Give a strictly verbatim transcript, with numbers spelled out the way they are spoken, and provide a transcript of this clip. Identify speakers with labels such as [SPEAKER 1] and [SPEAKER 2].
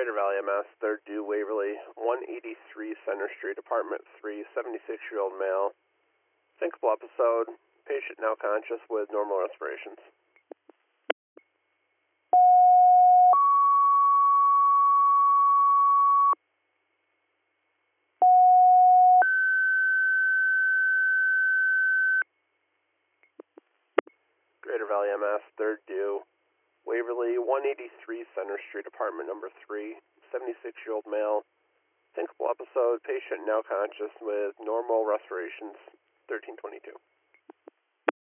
[SPEAKER 1] Greater Valley M S, third due Waverly, one eighty-three Center Street, apartment three, seventy-six-year-old male. Syncopal episode, patient now conscious with normal respirations. Greater Valley M S, third due Waverly, one eighty-three Center Street, apartment number three, seventy-six-year-old male. Syncopal episode, patient now conscious with normal respirations, thirteen twenty-two.